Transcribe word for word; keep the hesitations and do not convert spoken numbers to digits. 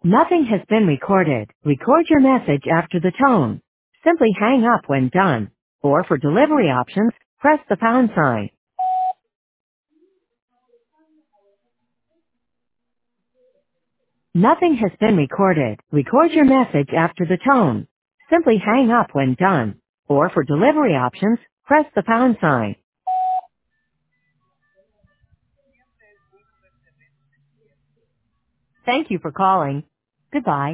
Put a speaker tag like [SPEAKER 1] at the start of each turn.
[SPEAKER 1] Nothing has been recorded. Record your message after the tone. Simply hang up when done. Or for delivery options, press the pound sign. Nothing has been recorded. Record your message after the tone. Simply hang up when done. Or for delivery options, press the pound sign. Thank you for calling. Goodbye.